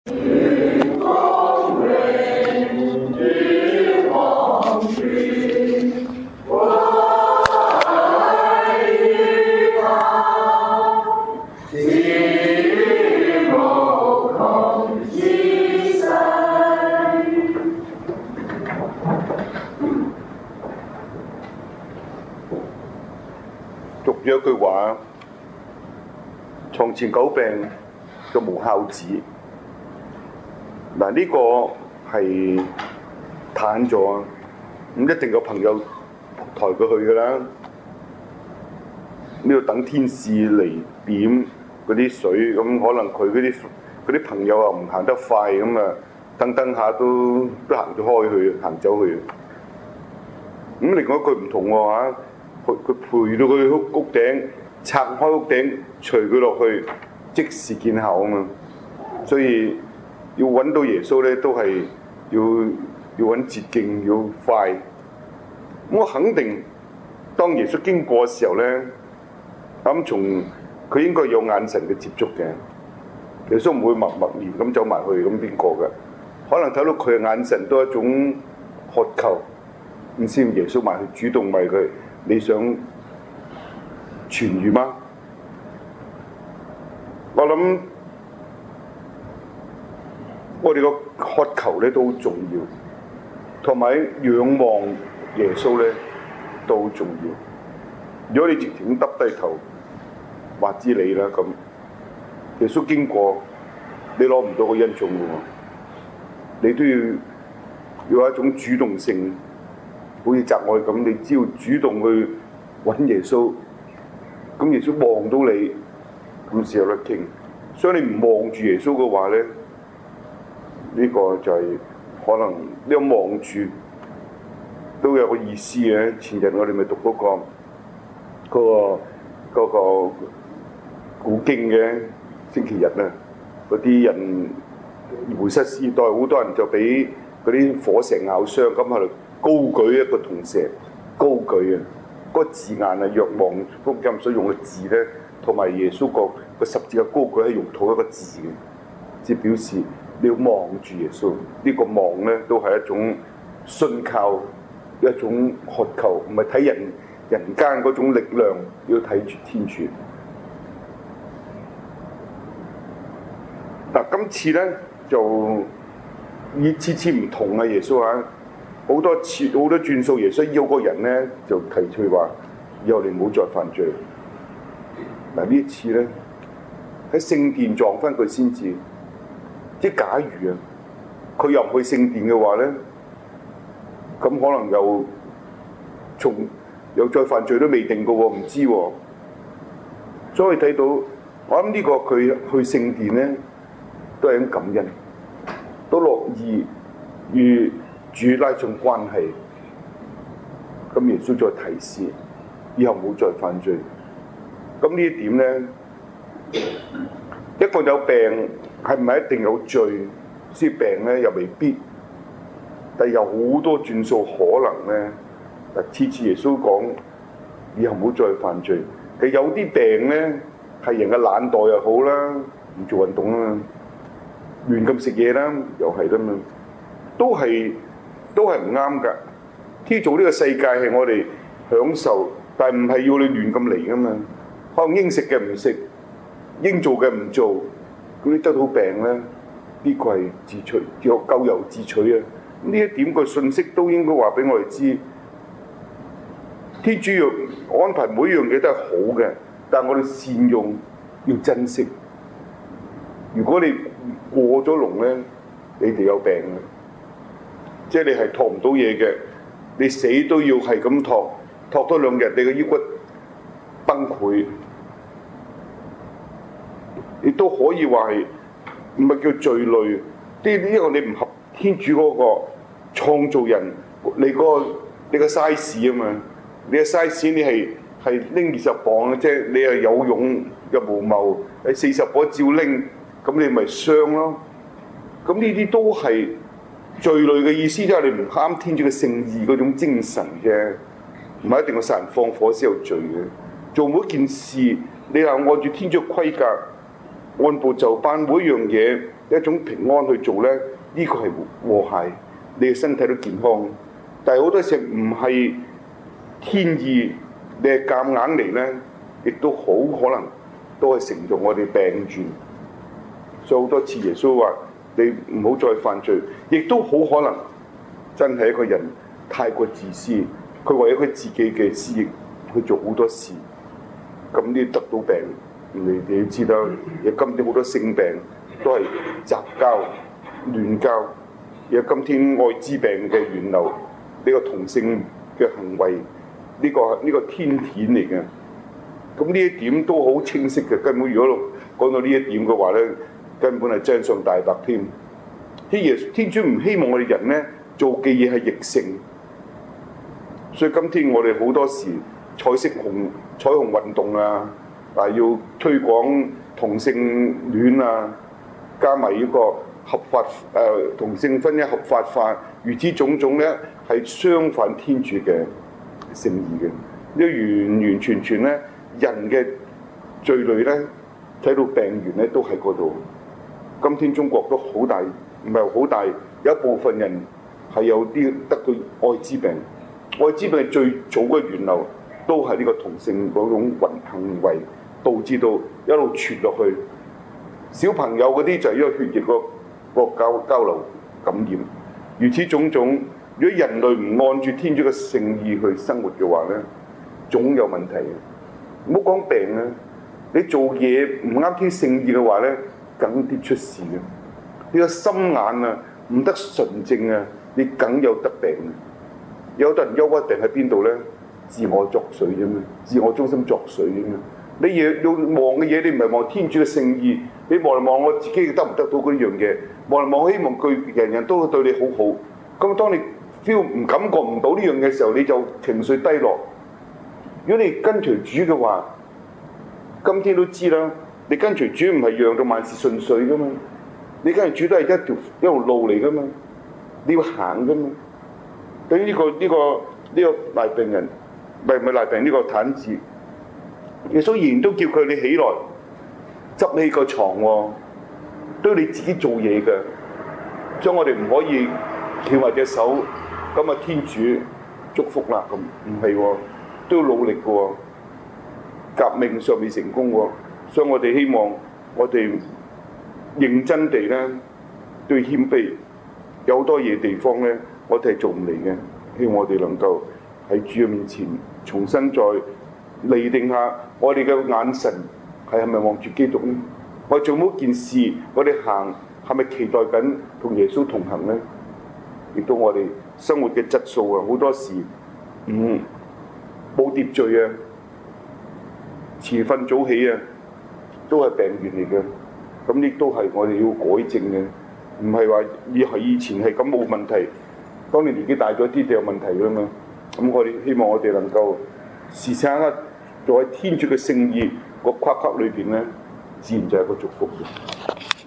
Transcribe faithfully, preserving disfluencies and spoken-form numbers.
有一句話，床前久病就無孝子。嗱，呢個係攤咗，咁一定有朋友抬佢去噶啦。呢度等天使嚟點嗰啲水，咁可能佢嗰啲嗰啲朋友又唔行得快，咁啊等等下都都行咗開去，行走去。咁另外一句唔同喎嚇。佢陪到佢屋屋頂，拆開屋頂，除佢落去，即時見效啊嘛！所以要揾到耶穌咧，都係要要揾捷徑，要快。咁我肯定，當耶穌經過嘅時候咧，咁從佢應該有眼神嘅接觸嘅。耶穌唔會默默然咁走埋去，咁邊個嘅？可能睇到佢嘅眼神都係一種渴求，咁先耶穌埋去主動為佢。你想痊癒嗎？我諗我哋個渴求咧都好重要，同埋仰望耶穌咧都好重要。如果你直情耷低頭，話知你啦咁，耶穌經過，你攞唔到個恩寵嘅喎，你都要要一種主動性。好似摘愛咁，你只要主動去揾耶穌，咁耶穌望到你，咁先有得傾。所以你唔望住耶穌嘅話咧，呢、這個就係可能你有望住都有個意思嘅。前日我哋咪讀嗰、那個嗰、那個那個古經嘅星期日啊，嗰啲人回室時代好多人就俾嗰啲火石咬傷，咁喺度高舉一個銅蛇，高舉啊！嗰、那個字眼啊，若望福音所用嘅字咧，同埋耶穌個個十字嘅高舉係用同一個字嘅，即係表示你要望住耶穌。呢、這個望咧都係一種信靠，一種渴求，唔係睇人人間嗰種力量，要睇住天主。嗱，今次咧就以次次唔同啊！耶穌啊！好多次好多轉數，耶穌要個人咧就提出話：以後你唔好再犯罪。嗱，呢一次咧喺聖殿撞翻佢先至，即係假如啊，佢又唔去聖殿嘅話咧，咁可能又從又再犯罪都未定嘅喎，唔知喎。所以睇到我諗呢個佢去聖殿咧，都係一種感恩，都樂意與主拉近關係，咁耶穌再提示，以後唔好再犯罪。咁呢一點咧，一個有病係唔係一定有罪先病咧？又未必。但係有好多轉數可能咧，嗱，次次耶穌講，以後唔好再犯罪。其實有啲病咧係人嘅懶惰又好啦，唔做運動啦，亂咁食嘢啦，又係啦嘛，都係。都係唔啱㗎。天做呢個世界係我哋享受，但係唔係要你亂咁嚟㗎嘛。可能應食嘅唔食，應做嘅唔做，咁你得到病咧，呢個係自取，叫咎由自取啊。呢一點個信息都應該話俾我哋知。天主要安排每樣嘢都係好嘅，但係我哋善用要珍惜。如果你過咗龍咧，你哋有病嘅。即係你係托唔到嘢嘅，你死都要係咁托，托多兩日你個腰骨崩潰，亦都可以話係唔係叫罪累？呢呢個你唔合天主嗰個創造人，你嗰個你個 size 啊嘛，你個 size 你係係拎二十磅嘅啫，你係有勇又無謀，係四十磅照拎，咁你咪傷咯。咁呢啲都係。罪類嘅意思即係你唔啱天主嘅聖意嗰種精神嘅，唔係一定要殺人放火先有罪嘅。做每一件事，你係按住天主嘅規格，按部就班，每一樣嘢一種平安去做咧，呢、這個係和諧，你嘅身體都健康。但係好多時唔係天意，你係夾硬嚟咧，亦都好可能都係成就我哋病轉。所以好多次耶穌話：你唔好再犯罪，亦都好可能真係一個人太過自私，佢為咗佢自己嘅私欲去做好多事，咁呢得到病。你你知道，而今天好多性病都係雜交、亂交。而今天愛滋病嘅源流，呢、這個同性嘅行為，呢、這個呢、這個天譴嚟嘅。咁呢一點都好清晰嘅。根本如果講到呢一點嘅話咧，根本係真相大白添。啲嘢天主唔希望我哋人咧做嘅嘢係逆性，所以今天我哋好多時彩色紅彩虹運動啊！啊！要推廣同性戀啊，加埋呢個合法誒、呃、同性婚姻合法化，如此種種咧，係相反天主嘅聖意嘅。呢完完全全咧，人嘅罪類咧，睇到病源咧都喺嗰度。今天中國都好大，唔係好大，有一部分人係有啲得到愛滋病。愛滋病最早嘅源流都係呢個同性嗰種運行為。導致到一路傳落去，小朋友嗰啲就係因為血液個個交交流感染，如此種種。如果人類唔按住天主嘅聖意去生活嘅話咧，總有問題嘅。唔好講病啊，你做嘢唔啱天聖意嘅話咧，梗啲出事嘅。你個心眼啊唔得純正啊，你梗有得病。有得人憂鬱病喺邊度咧？自我作祟啫嘛，自我中心作祟啫嘛。你要要望嘅嘢，你唔係望天主嘅聖意，你望嚟望我自己得唔得到嗰樣嘢？望嚟望希望佢人人都對你好好。咁當你 feel 唔感覺唔到呢樣嘅時候，你就情緒低落。如果你跟隨主嘅話，今天都知啦，你跟隨主唔係讓到萬事順遂噶嘛，你跟隨主都係一條一條路嚟噶嘛，你要行噶嘛。對於呢個呢、呢個呢、呢個大病人，唔係唔係大病呢、呢個癱子。耶穌仍然都叫佢你起來，執起個床喎，都要你自己做嘢嘅。所以我哋唔可以翹埋隻手，咁啊天主祝福啦咁，唔係喎，都要努力嘅喎。革命尚未成功喎，所以我哋希望我哋認真地咧，都要謙卑。有好多嘢地方咧，我哋係做唔嚟嘅，希望我哋能夠喺主嘅面前重新再釐定下我哋嘅眼神係係咪望住基督呢？我哋做每件事，我哋行係咪期待緊同耶穌同行呢？亦都我哋生活嘅質素啊，好多時唔冇秩序啊，遲瞓早起啊，都係病源嚟嘅。咁亦都係我哋要改正嘅，唔係話以係以前係咁冇問題，當你年紀大咗啲就有問題㗎嘛。咁我哋希望我哋能夠時時刻刻做喺天主嘅聖意個框框裏邊咧，自然就係個祝福嘅。